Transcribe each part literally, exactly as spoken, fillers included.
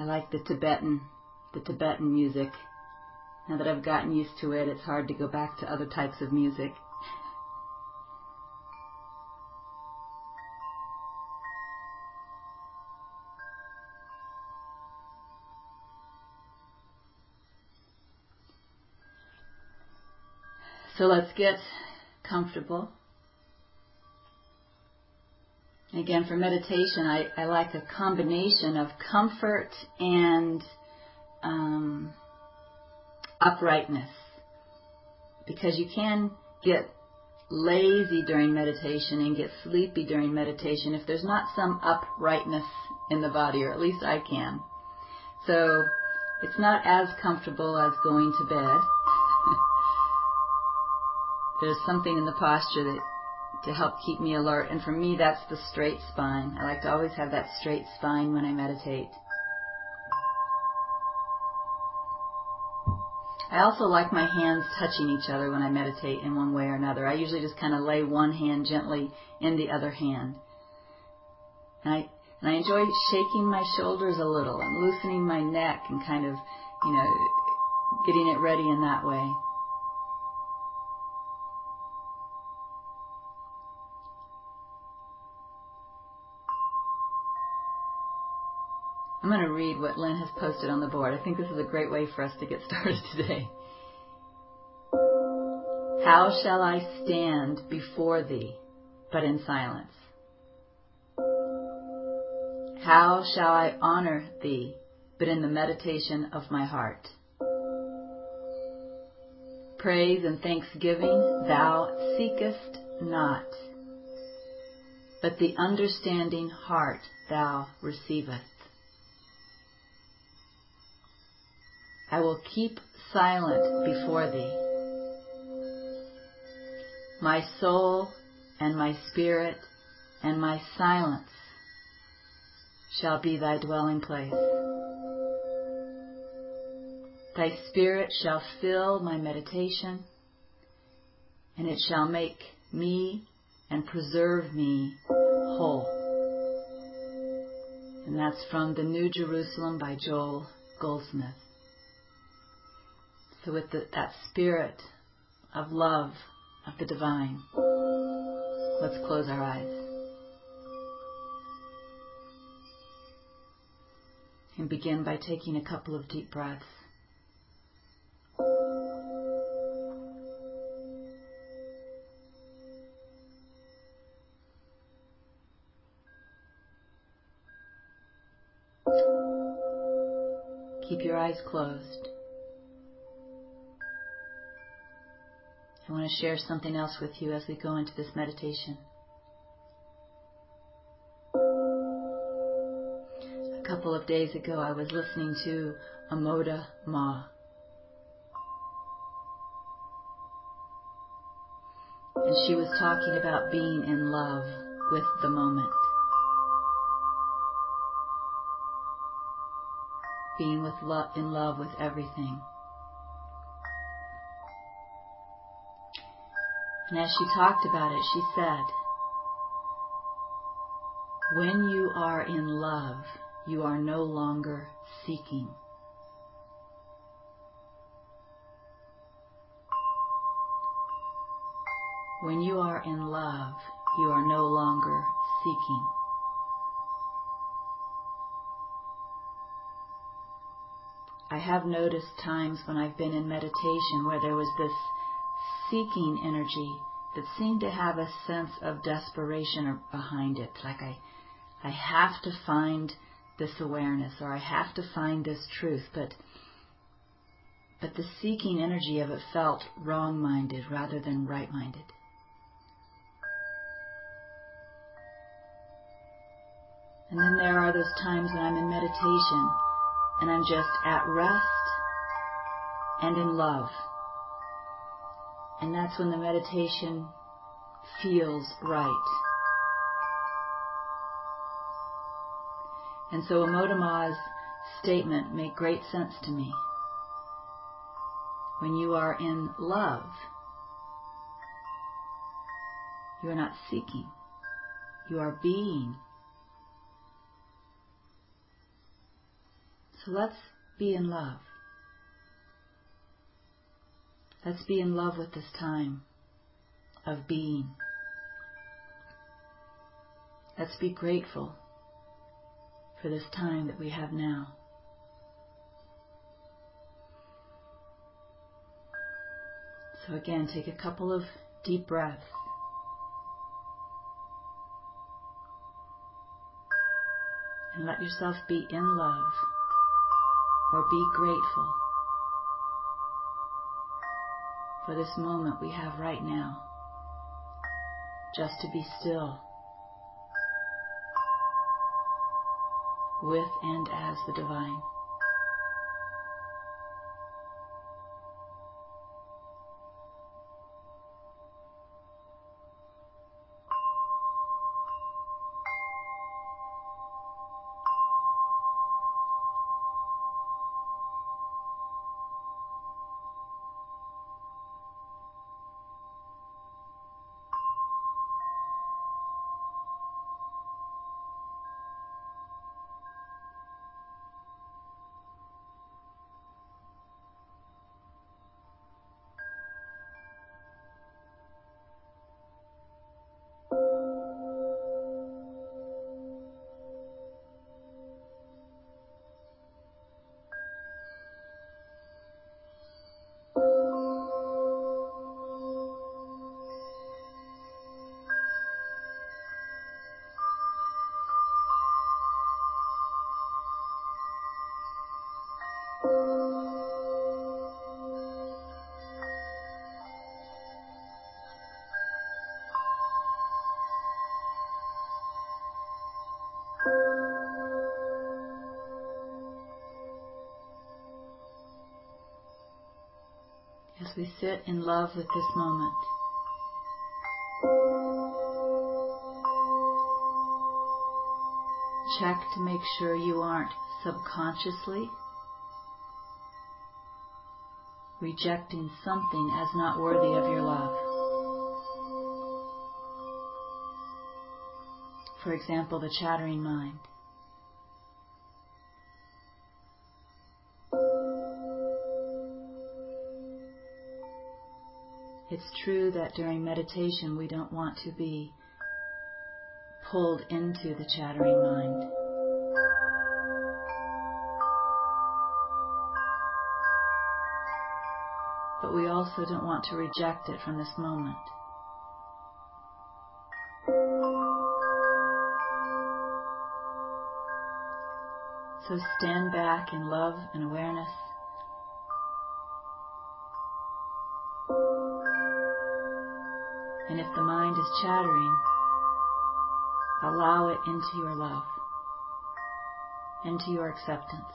I like the Tibetan, the Tibetan music. Now that I've gotten used to it, it's hard to go back to other types of music. So let's get comfortable. Again, for meditation, I, I like a combination of comfort and um, uprightness. Because you can get lazy during meditation and get sleepy during meditation if there's not some uprightness in the body, or at least I can. So it's not as comfortable as going to bed. There's something in the posture that to help keep me alert, and for me that's the straight spine. I like to always have that straight spine when I meditate. I also like my hands touching each other when I meditate in one way or another. I usually just kind of lay one hand gently in the other hand. And I, and I enjoy shaking my shoulders a little and loosening my neck and kind of, you know, getting it ready in that way. I'm going to read what Lynn has posted on the board. I think this is a great way for us to get started today. How shall I stand before thee, but in silence? How shall I honor thee, but in the meditation of my heart? Praise and thanksgiving thou seekest not, but the understanding heart thou receivest. I will keep silent before thee. My soul and my spirit and my silence shall be thy dwelling place. Thy spirit shall fill my meditation, and it shall make me and preserve me whole. And that's from The New Jerusalem by Joel Goldsmith. So with the, that spirit of love of the divine, let's close our eyes and begin by taking a couple of deep breaths. Keep your eyes closed. I want to share something else with you as we go into this meditation. A couple of days ago, I was listening to Amoda Ma. And she was talking about being in love with the moment. Being with lo- in love with everything. And as she talked about it, she said, when you are in love, you are no longer seeking. When you are in love, you are no longer seeking. I have noticed times when I've been in meditation where there was this seeking energy that seemed to have a sense of desperation behind it. Like I, I have to find this awareness, or I have to find this truth. But, but the seeking energy of it felt wrong-minded rather than right-minded. And then there are those times when I'm in meditation and I'm just at rest and in love. And that's when the meditation feels right. And so Amoda Ma's statement made great sense to me. When you are in love, you are not seeking. You are being. So let's be in love. Let's be in love with this time of being. Let's be grateful for this time that we have now. So again, take a couple of deep breaths. And let yourself be in love or be grateful for this moment we have right now, just to be still with and as the divine. As we sit in love with this moment, check to make sure you aren't subconsciously rejecting something as not worthy of your love. For example, the chattering mind. It's true that during meditation we don't want to be pulled into the chattering mind. But we also don't want to reject it from this moment. So stand back in love and awareness. And if the mind is chattering, allow it into your love, into your acceptance.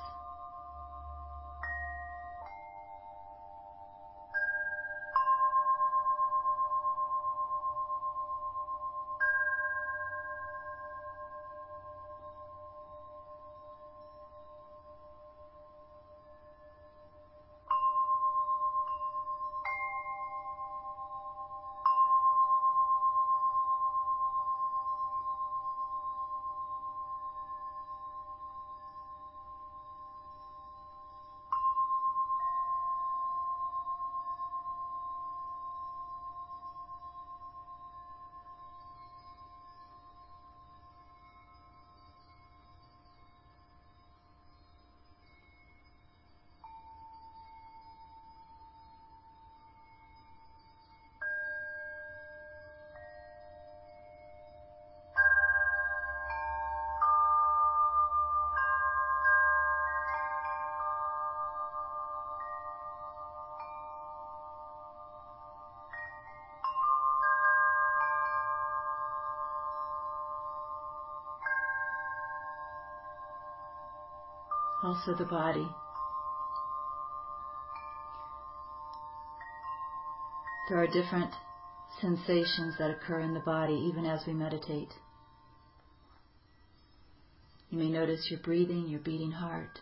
Also the body. There are different sensations that occur in the body even as we meditate. You may notice your breathing, your beating heart.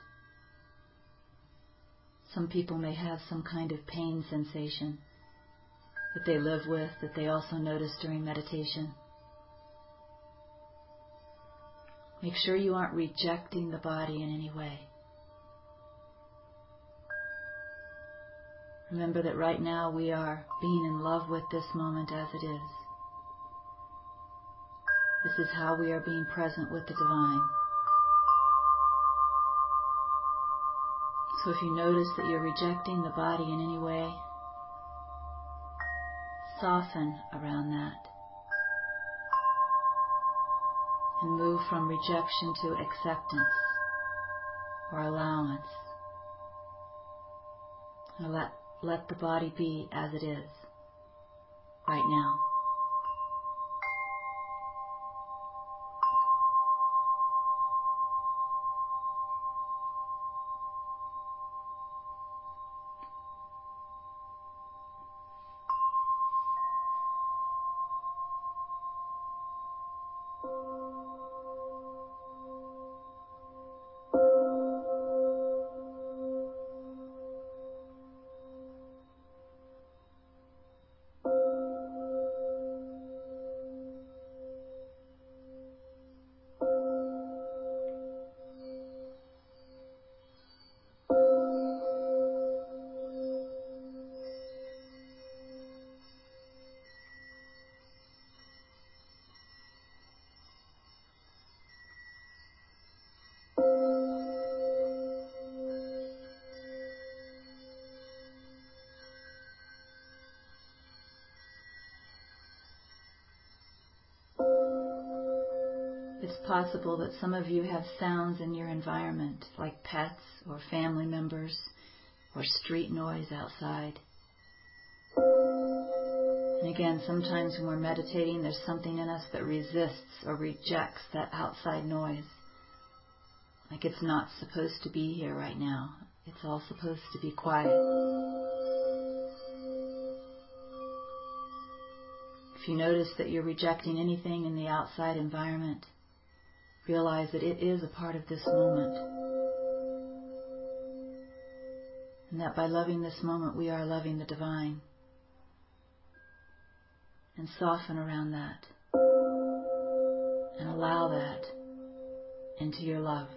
Some people may have some kind of pain sensation that they live with, that they also notice during meditation. Make sure you aren't rejecting the body in any way. Remember that right now we are being in love with this moment as it is. This is how we are being present with the divine. So if you notice that you're rejecting the body in any way, soften around that and move from rejection to acceptance or allowance. And let, let the body be as it is right now. It's possible that some of you have sounds in your environment, like pets or family members or street noise outside. And again, sometimes when we're meditating, there's something in us that resists or rejects that outside noise. Like it's not supposed to be here right now. It's all supposed to be quiet. If you notice that you're rejecting anything in the outside environment, realize that it is a part of this moment. And that by loving this moment, we are loving the divine. And soften around that. And allow that into your love.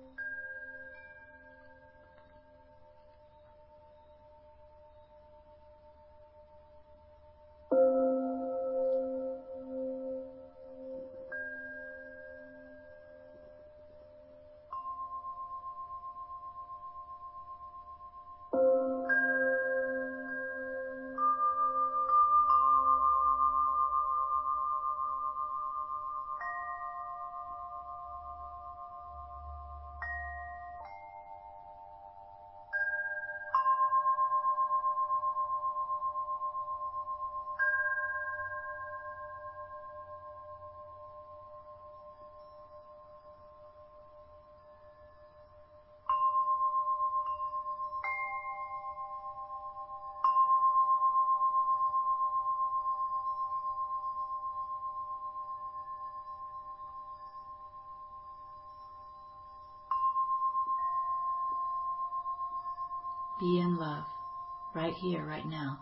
Be in love, right here, right now.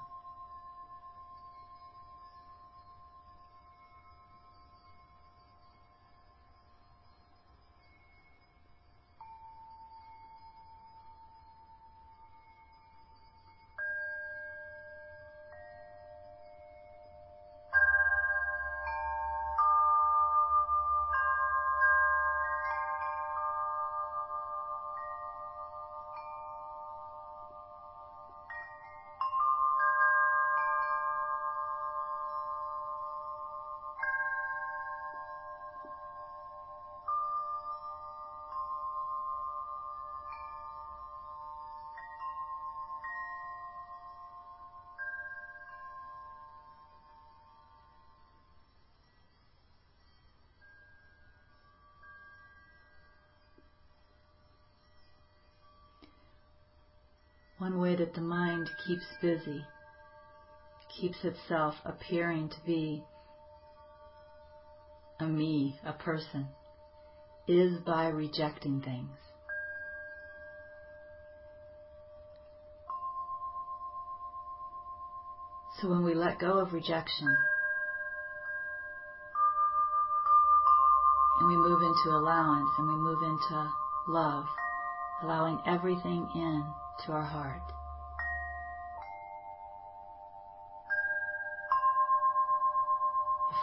One way that the mind keeps busy, keeps itself appearing to be a me, a person, is by rejecting things. So when we let go of rejection and we move into allowance and we move into love, allowing everything in to our heart,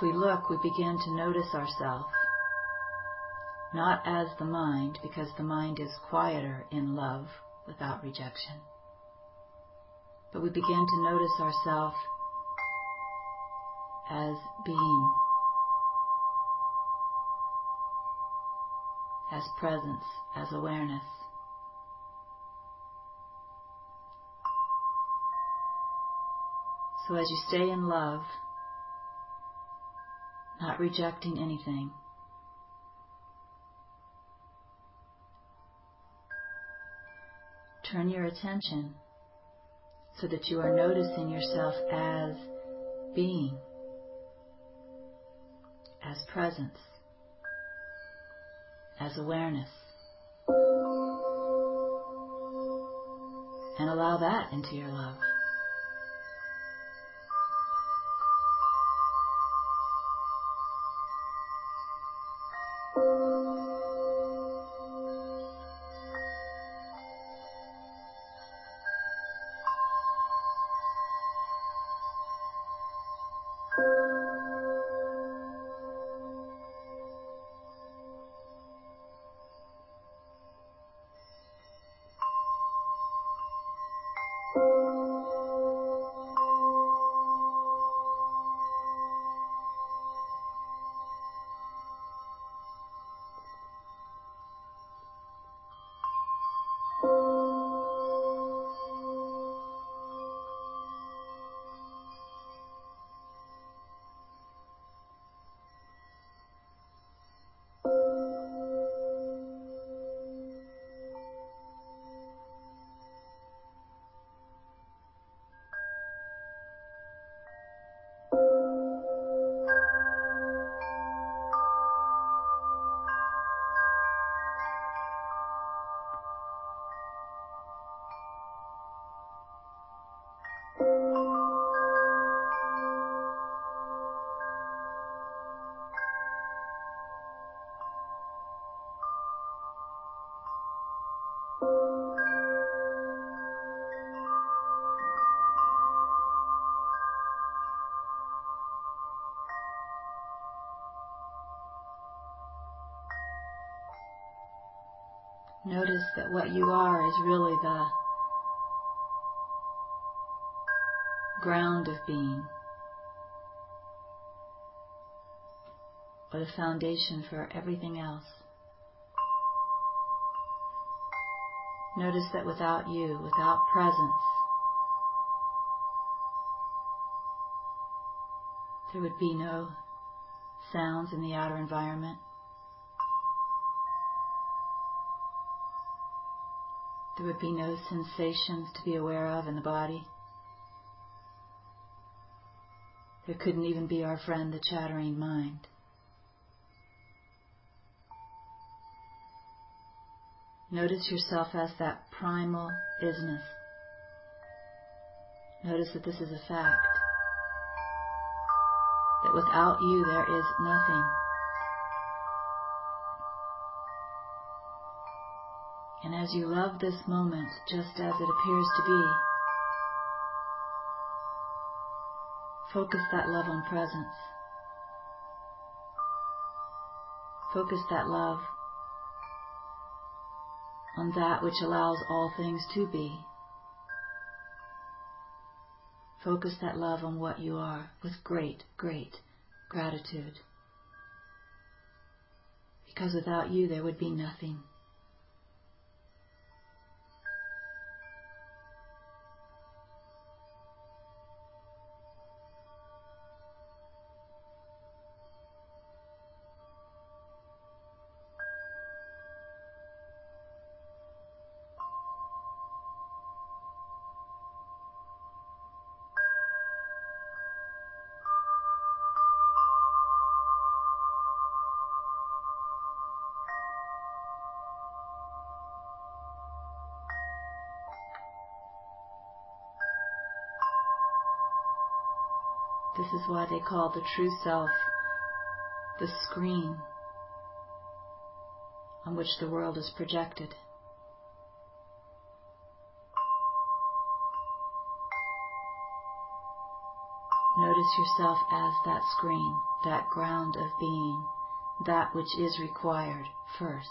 if we look, we begin to notice ourselves, not as the mind, because the mind is quieter in love without rejection, but we begin to notice ourselves as being, as presence, as awareness. So as you stay in love, not rejecting anything, turn your attention so that you are noticing yourself as being, as presence, as awareness, and allow that into your love. Notice that what you are is really the ground of being, or the foundation for everything else. Notice that without you, without presence, there would be no sounds in the outer environment. There would be no sensations to be aware of in the body. There couldn't even be our friend, the chattering mind. Notice yourself as that primal isness. Notice that this is a fact, that without you there is nothing. And as you love this moment just as it appears to be, focus that love on presence. Focus that love on that which allows all things to be. Focus that love on what you are with great, great gratitude. Because without you there would be nothing. This is why they call the true self the screen on which the world is projected. Notice yourself as that screen, that ground of being, that which is required first.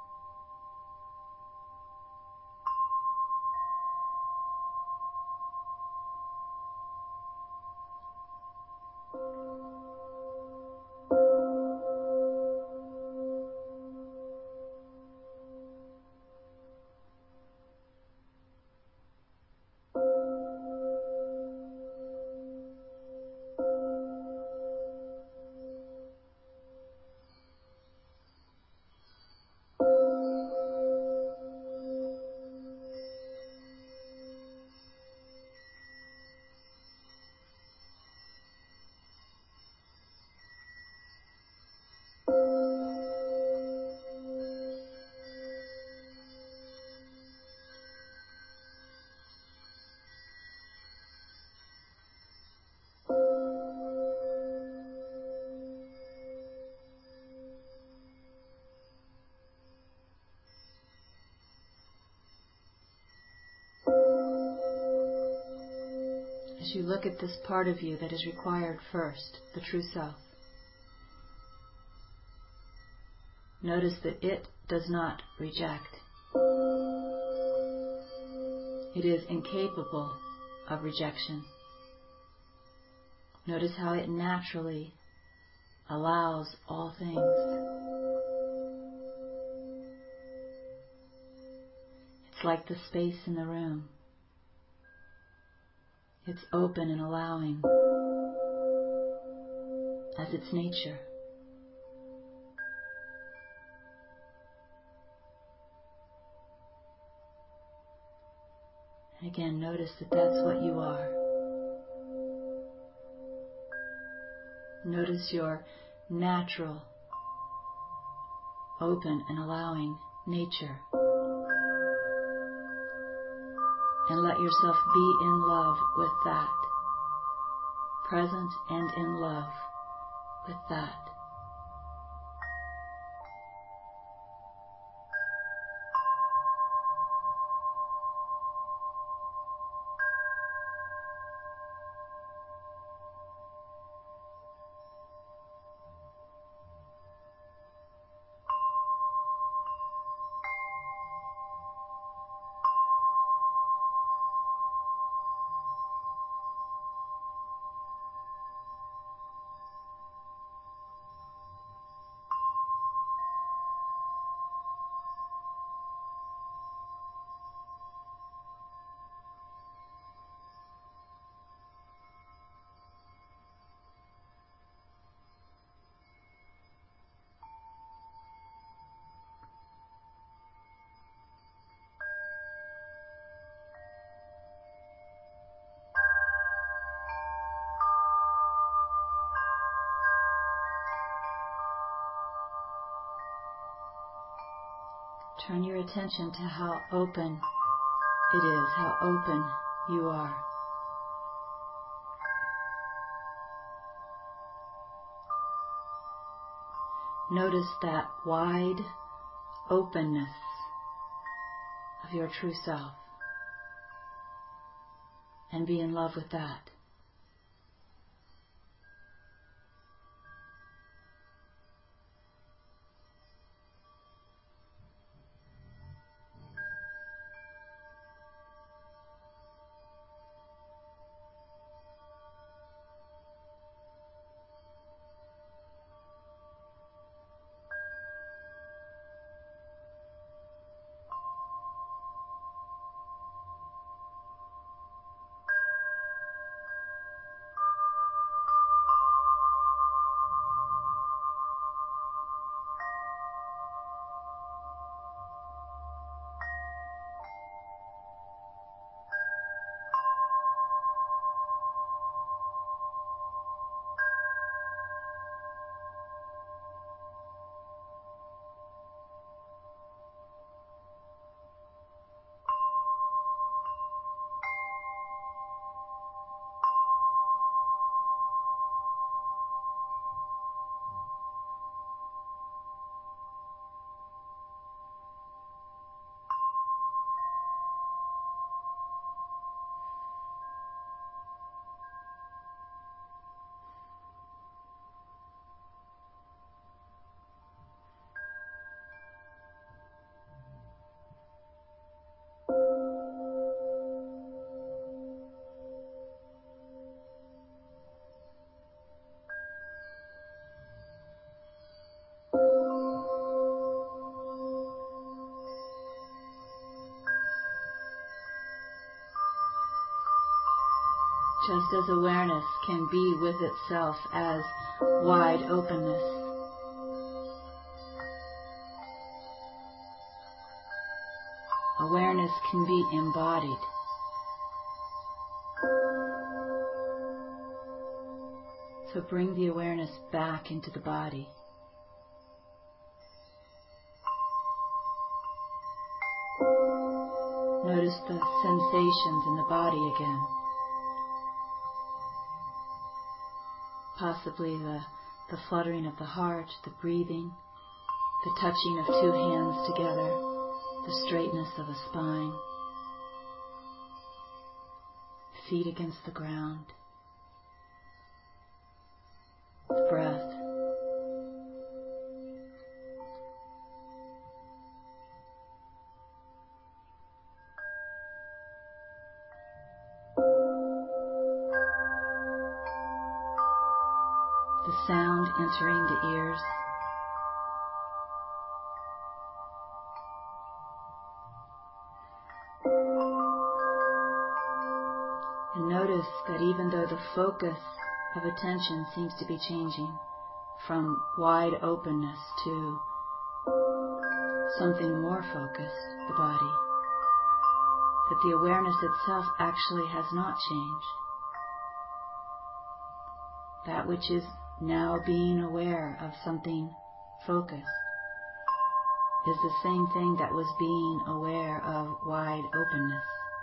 As you look at this part of you that is required first, the true self, notice that it does not reject. It is incapable of rejection. Notice how it naturally allows all things. It's like the space in the room. It's open and allowing as its nature. And again, notice that that's what you are. Notice your natural, open and allowing nature. And let yourself be in love with that. Present and in love with that. Turn your attention to how open it is, how open you are. Notice that wide openness of your true self and be in love with that. just as awareness can be with itself as wide openness, awareness can be embodied. So bring the awareness back into the body. Notice the sensations in the body again. Possibly the, the fluttering of the heart, the breathing, the touching of two hands together, the straightness of a spine, feet against the ground, the breath. The sound entering the ears. And notice that even though the focus of attention seems to be changing from wide openness to something more focused, the body, that the awareness itself actually has not changed. That which is now being aware of something focused is the same thing that was being aware of wide openness.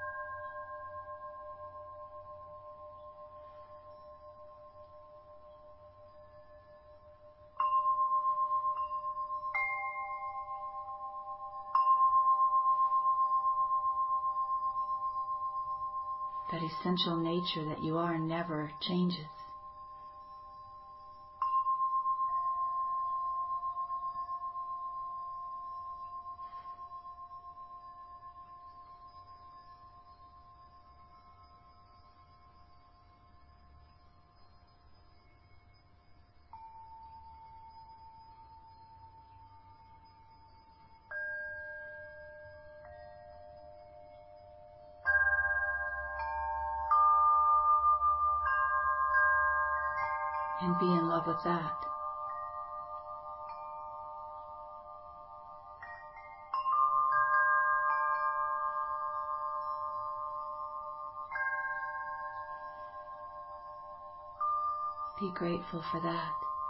That essential nature that you are never changes. And be in love with that. Be grateful for that.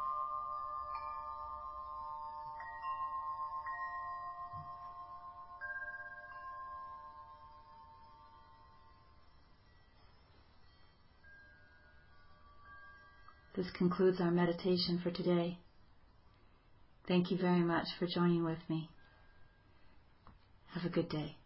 This concludes our meditation for today. Thank you very much for joining with me. Have a good day.